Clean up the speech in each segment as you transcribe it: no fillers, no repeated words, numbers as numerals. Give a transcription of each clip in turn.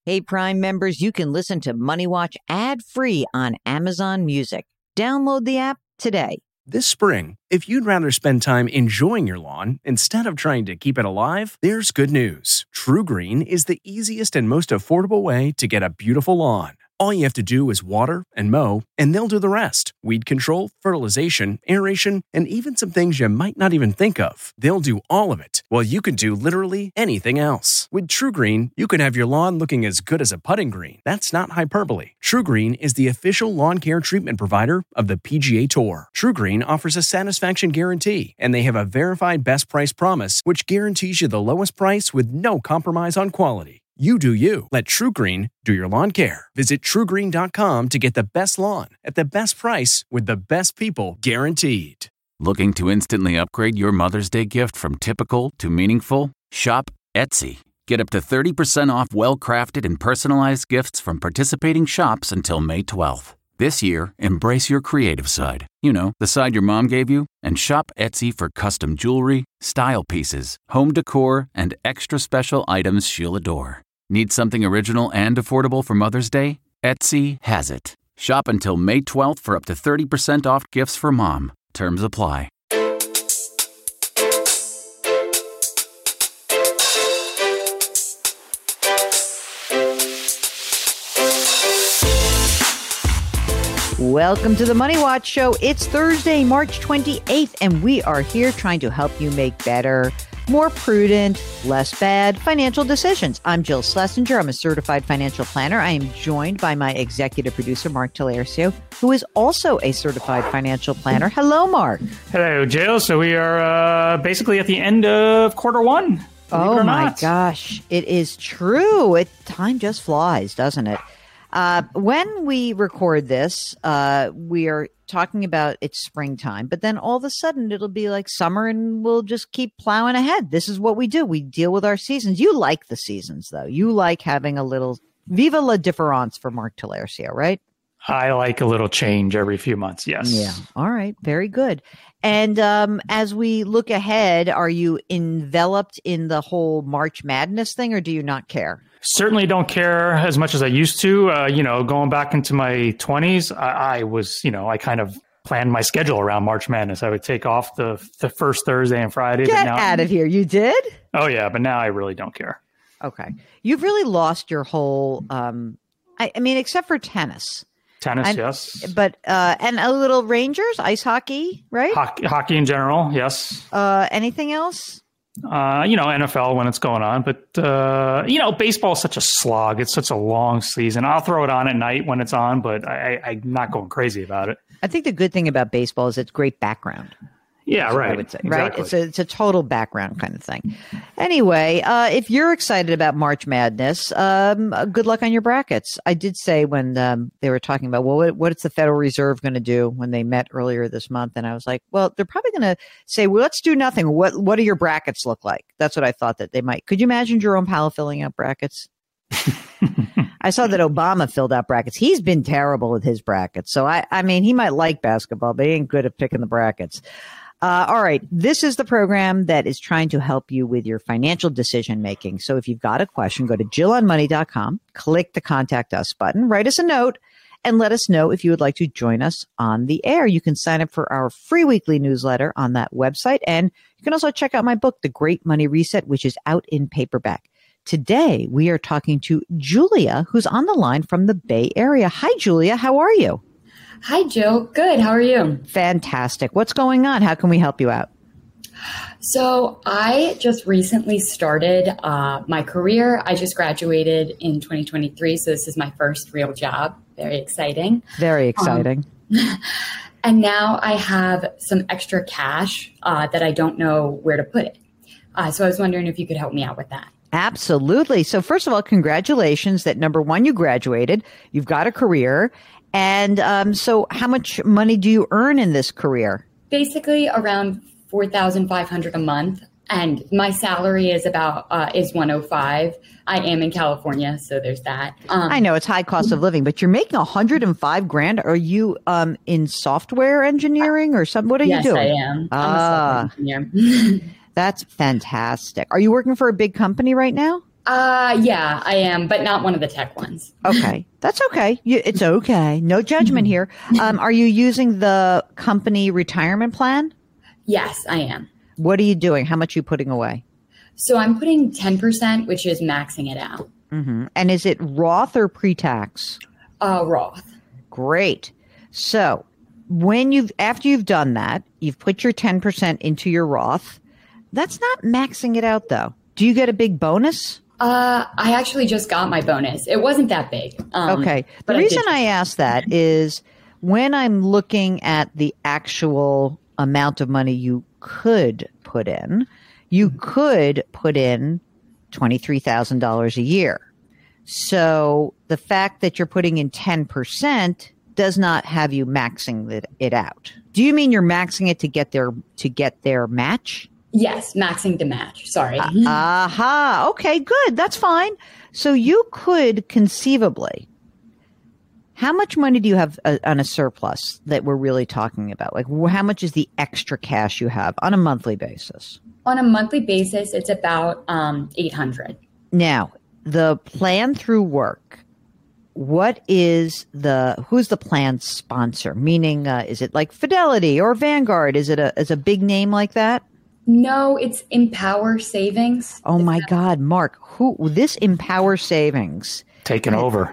Hey, Prime members, you can listen to Money Watch ad-free on Amazon Music. Download the app today. This spring, if you'd rather spend time enjoying your lawn instead of trying to keep it alive, there's good news. TruGreen is the easiest and most affordable way to get a beautiful lawn. All you have to do is water and mow, and they'll do the rest. Weed control, fertilization, aeration, and even some things you might not even think of. They'll do all of it, while you can do literally anything else. With TruGreen, you can have your lawn looking as good as a putting green. That's not hyperbole. TruGreen is the official lawn care treatment provider of the PGA Tour. TruGreen offers a satisfaction guarantee, and they have a verified best price promise, which guarantees you the lowest price with no compromise on quality. You do you. Let TruGreen do your lawn care. Visit TruGreen.com to get the best lawn at the best price with the best people guaranteed. Looking to instantly upgrade your Mother's Day gift from typical to meaningful? Shop Etsy. Get up to 30% off well-crafted and personalized gifts from participating shops until May 12th. This year, embrace your creative side. You know, the side your mom gave you. And shop Etsy for custom jewelry, style pieces, home decor, and extra special items she'll adore. Need something original and affordable for Mother's Day? Etsy has it. Shop until May 12th for up to 30% off gifts for mom. Terms apply. Welcome to the Money Watch Show. It's Thursday, March 28th, and we are here trying to help you make better, more prudent, less bad financial decisions. I'm Jill Schlesinger. I'm a certified financial planner. I am joined by my executive producer, Mark Talercio, who is also a certified financial planner. Hello, Mark. Hello, Jill. So we are basically at the end of quarter one. Oh, my gosh. It is true. Time just flies, doesn't it? When we record this, we are talking about it's springtime, but then all of a sudden it'll be like summer and we'll just keep plowing ahead. This is what we do. We deal with our seasons. You like the seasons, though. You like having a little viva la difference for Mark Talercio, right? I like a little change every few months. Yes. Yeah. All right. Very good. And as we look ahead, are you enveloped in the whole March Madness thing, or do you not care? Certainly don't care as much as I used to. Going back into my 20s, I was, I kind of planned my schedule around March Madness. I would take off the first Thursday and Friday. Get out of here. You did? Oh, yeah. But now I really don't care. Okay. You've really lost your whole, except for tennis. Tennis, yes. But, and a little Rangers, ice hockey, right? Hockey in general, yes. Anything else? NFL when it's going on. But, baseball is such a slog. It's such a long season. I'll throw it on at night when it's on, but I'm not going crazy about it. I think the good thing about baseball is it's great background. Yeah, right. I would say, exactly. Right? It's a total background kind of thing. Anyway, if you're excited about March Madness, good luck on your brackets. I did say when they were talking about, well, what's the Federal Reserve going to do when they met earlier this month? And I was like, well, they're probably going to say, well, let's do nothing. What do your brackets look like? That's what I thought that they might. Could you imagine Jerome Powell filling out brackets? I saw that Obama filled out brackets. He's been terrible with his brackets. So, he might like basketball, but he ain't good at picking the brackets. All right. This is the program that is trying to help you with your financial decision making. So if you've got a question, go to JillOnMoney.com, click the Contact Us button, write us a note, and let us know if you would like to join us on the air. You can sign up for our free weekly newsletter on that website. And you can also check out my book, The Great Money Reset, which is out in paperback. Today, we are talking to Julia, who's on the line from the Bay Area. Hi, Julia. How are you? Hi, Jill. Good. How are you? Fantastic. What's going on? How can we help you out? So I just recently started my career. I just graduated in 2023. So this is my first real job. Very exciting. Very exciting. And now I have some extra cash that I don't know where to put it. So I was wondering if you could help me out with that. Absolutely. So first of all, congratulations that number one, you graduated. You've got a career. And so how much money do you earn in this career? Basically around $4,500 a month. And my salary is is $105. I am in California, so there's that. I know it's high cost of living, but you're making $105,000. Are you in software engineering or something? What are you doing? Yes, I am. I'm a software engineer. That's fantastic. Are you working for a big company right now? Yeah, I am, but not one of the tech ones. Okay. That's okay. It's okay. No judgment here. Are you using the company retirement plan? Yes, I am. What are you doing? How much are you putting away? So I'm putting 10%, which is maxing it out. Mm-hmm. And is it Roth or pre-tax? Roth. Great. So after you've done that, you've put your 10% into your Roth. That's not maxing it out though. Do you get a big bonus? I actually just got my bonus. It wasn't that big. Okay. The reason I ask that is when I'm looking at the actual amount of money you could put in, you could put in $23,000 a year. So the fact that you're putting in 10% does not have you maxing it out. Do you mean you're maxing it to get their match? Yes, maxing to match. Sorry. Aha. Okay, good. That's fine. So you could conceivably, how much money do you have on a surplus that we're really talking about? Like how much is the extra cash you have on a monthly basis? On a monthly basis, it's about $800. Now, the plan through work, who's the plan sponsor? Meaning, is it like Fidelity or Vanguard? Is it a big name like that? No, it's Empower Savings. Oh my God, Mark, this Empower Savings. Taking over.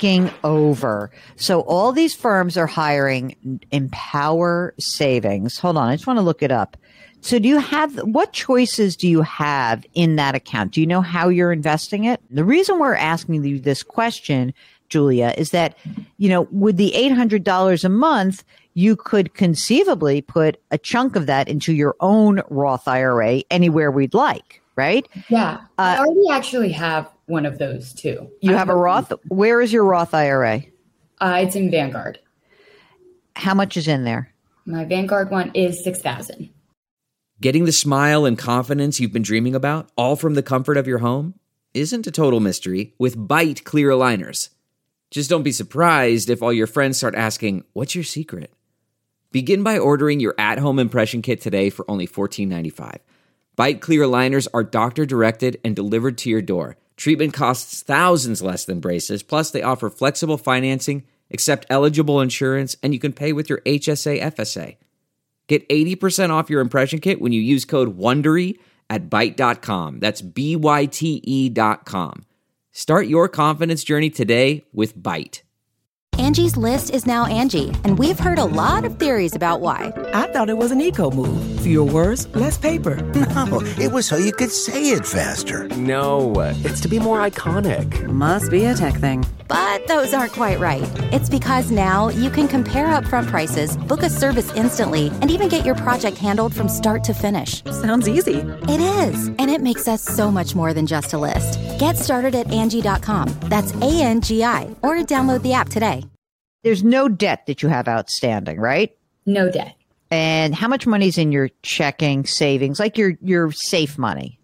So all these firms are hiring Empower Savings. Hold on, I just want to look it up. So what choices do you have in that account? Do you know how you're investing it? The reason we're asking you this question, Julia, is that, with the $800 a month, you could conceivably put a chunk of that into your own Roth IRA anywhere we'd like, right? Yeah. I already actually have one of those too. You have a Roth? Where is your Roth IRA? It's in Vanguard. How much is in there? My Vanguard one is $6,000. Getting the smile and confidence you've been dreaming about, all from the comfort of your home, isn't a total mystery with Byte clear aligners. Just don't be surprised if all your friends start asking, "What's your secret?" Begin by ordering your at-home impression kit today for only $14.95. Byte clear aligners are doctor-directed and delivered to your door. Treatment costs thousands less than braces, plus they offer flexible financing, accept eligible insurance, and you can pay with your HSA FSA. Get 80% off your impression kit when you use code WONDERY at Byte.com. That's BYTE.com. Start your confidence journey today with Byte. Angie's List is now Angie, and we've heard a lot of theories about why. I thought it was an eco move. Fewer words, less paper. No, it was so you could say it faster. No, it's to be more iconic. Must be a tech thing. But those aren't quite right. It's because now you can compare upfront prices, book a service instantly, and even get your project handled from start to finish. Sounds easy. It is, and it makes us so much more than just a list. Get started at Angie.com. That's ANGI, or download the app today. There's no debt that you have outstanding, right? No debt. And how much money is in your checking, savings, like your safe money?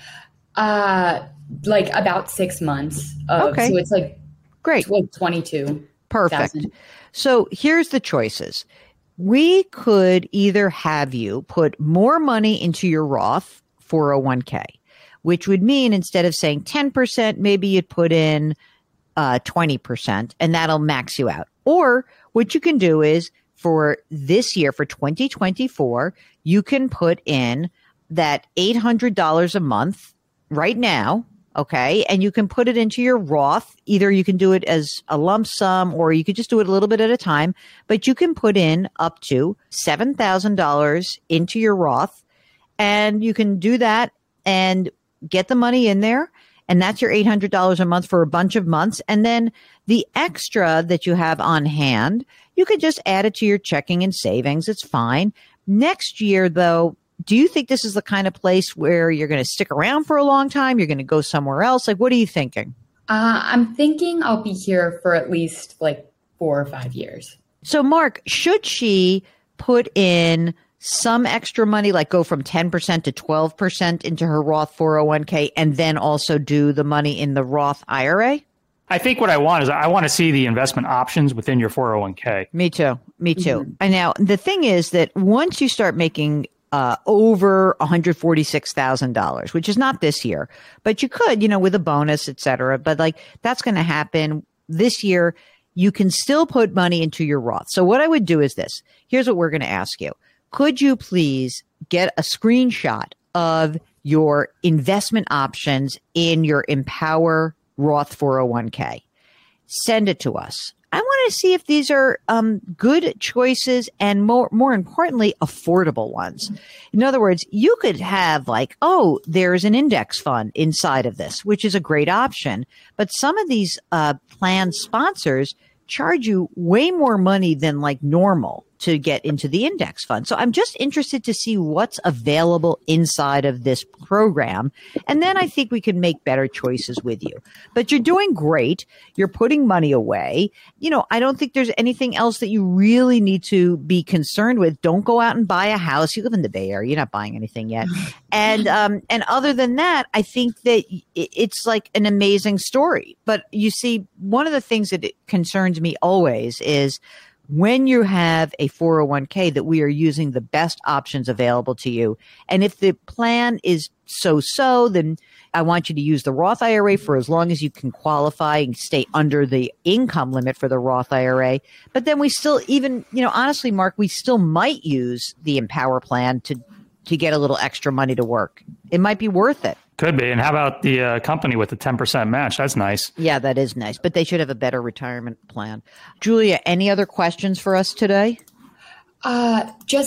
Like about 6 months. Okay. So it's like great, like 22. Perfect. So here's the choices. We could either have you put more money into your Roth 401k, which would mean instead of saying 10%, maybe you'd put in 20%, and that'll max you out. Or what you can do is for this year, for 2024, you can put in that $800 a month right now. Okay. And you can put it into your Roth. Either you can do it as a lump sum or you could just do it a little bit at a time, but you can put in up to $7,000 into your Roth, and you can do that and get the money in there. And that's your $800 a month for a bunch of months. And then the extra that you have on hand, you could just add it to your checking and savings. It's fine. Next year, though, do you think this is the kind of place where you're going to stick around for a long time? You're going to go somewhere else? Like, what are you thinking? I'm thinking I'll be here for at least like 4 or 5 years. So, Mark, should she put in some extra money, like go from 10% to 12% into her Roth 401k, and then also do the money in the Roth IRA? I think what I want is I want to see the investment options within your 401k. Me too. Mm-hmm. And now the thing is that once you start making over $146,000, which is not this year, but you could, with a bonus, et cetera. But like that's going to happen this year. You can still put money into your Roth. So what I would do is this. Here's what we're going to ask you. Could you please get a screenshot of your investment options in your Empower Roth 401k? Send it to us. I want to see if these are good choices and more importantly, affordable ones. In other words, you could have like, oh, there's an index fund inside of this, which is a great option. But some of these plan sponsors charge you way more money than like normal to get into the index fund. So I'm just interested to see what's available inside of this program. And then I think we can make better choices with you. But you're doing great. You're putting money away. I don't think there's anything else that you really need to be concerned with. Don't go out and buy a house. You live in the Bay Area. You're not buying anything yet. And other than that, I think that it's like an amazing story. But you see, one of the things that concerns me always is when you have a 401k that we are using the best options available to you. And if the plan is so-so, then I want you to use the Roth IRA for as long as you can qualify and stay under the income limit for the Roth IRA. But then we still honestly, Mark, we still might use the Empower plan to get a little extra money to work. It might be worth it. Could be. And how about the company with the 10% match? That's nice. Yeah, that is nice. But they should have a better retirement plan. Julia, any other questions for us today? I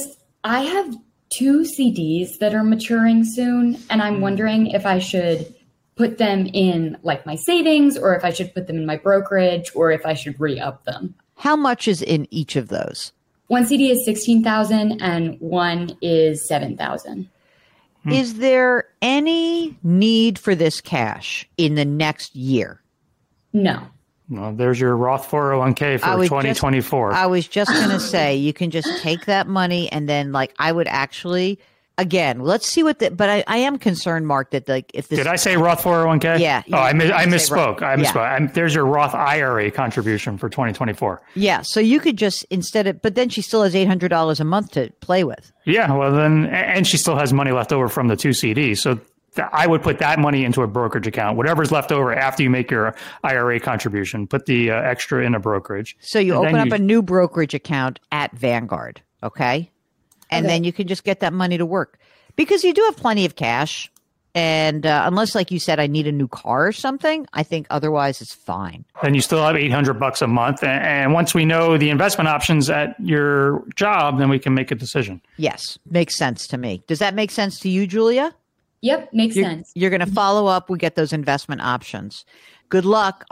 have 2 CDs that are maturing soon, and I'm wondering if I should put them in like my savings or if I should put them in my brokerage or if I should re-up them. How much is in each of those? One CD is $16,000 and one is $7,000. Is there any need for this cash in the next year? No. Well, there's your Roth 401k for 2024. I was just going to say, you can just take that money and then I would actually, again, let's see but I am concerned, Mark, that if this. Did I say Roth 401k? Yeah. I misspoke. I misspoke. There's your Roth IRA contribution for 2024. Yeah. So you could just but then she still has $800 a month to play with. Yeah. Well, then, and she still has money left over from the 2 CDs. So I would put that money into a brokerage account. Whatever's left over after you make your IRA contribution, put the extra in a brokerage. So you open up a new brokerage account at Vanguard. Okay. And then you can just get that money to work because you do have plenty of cash. And unless, like you said, I need a new car or something, I think otherwise it's fine. Then you still have $800 a month. And once we know the investment options at your job, then we can make a decision. Yes. Makes sense to me. Does that make sense to you, Julia? Yep. Makes sense. You're going to follow up. We get those investment options. Good luck.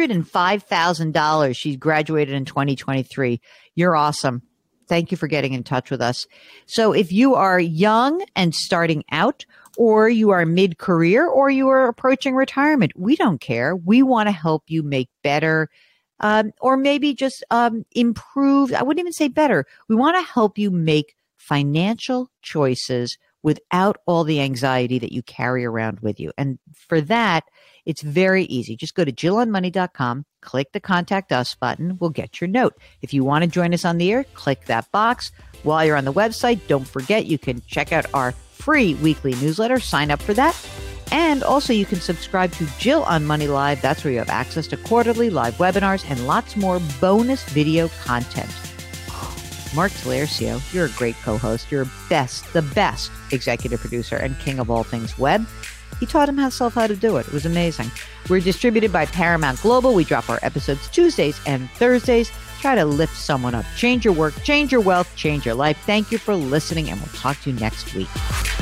$105,000. She graduated in 2023. You're awesome. Thank you for getting in touch with us. So if you are young and starting out, or you are mid-career, or you are approaching retirement, we don't care. We want to help you make better, or maybe just improve. I wouldn't even say better. We want to help you make financial choices without all the anxiety that you carry around with you. And for that, it's very easy. Just go to JillOnMoney.com, click the Contact Us button. We'll get your note. If you want to join us on the air, click that box. While you're on the website, don't forget you can check out our free weekly newsletter. Sign up for that. And also you can subscribe to Jill on Money Live. That's where you have access to quarterly live webinars and lots more bonus video content. Mark Talercio, you're a great co-host. You're the best executive producer and king of all things web. He taught himself how to do it. It was amazing. We're distributed by Paramount Global. We drop our episodes Tuesdays and Thursdays. Try to lift someone up. Change your work, change your wealth, change your life. Thank you for listening, and we'll talk to you next week.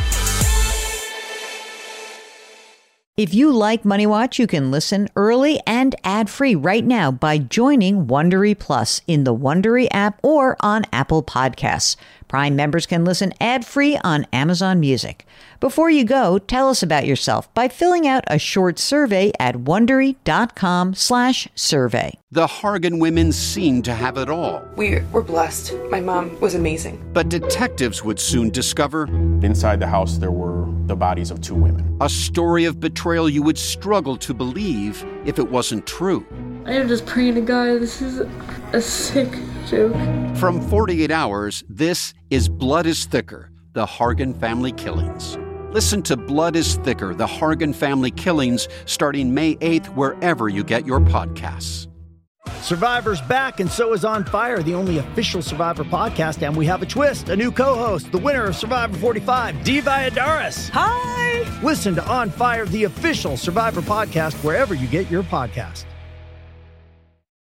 If you like Money Watch, you can listen early and ad-free right now by joining Wondery Plus in the Wondery app or on Apple Podcasts. Prime members can listen ad-free on Amazon Music. Before you go, tell us about yourself by filling out a short survey at Wondery.com/survey. The Hargan women seemed to have it all. We were blessed. My mom was amazing. But detectives would soon discover inside the house there were the bodies of 2 women. A story of betrayal you would struggle to believe if it wasn't true. I am just praying to God, this is a sick joke. From 48 Hours, this is Blood is Thicker. the Hargan Family Killings. Listen to Blood is Thicker, the Hargan Family Killings, starting May 8th, wherever you get your podcasts. Survivor's back, and so is On Fire, the only official Survivor podcast, and we have a twist, a new co-host, the winner of Survivor 45, Diva Adaris. Hi! Listen to On Fire, the official Survivor podcast, wherever you get your podcast.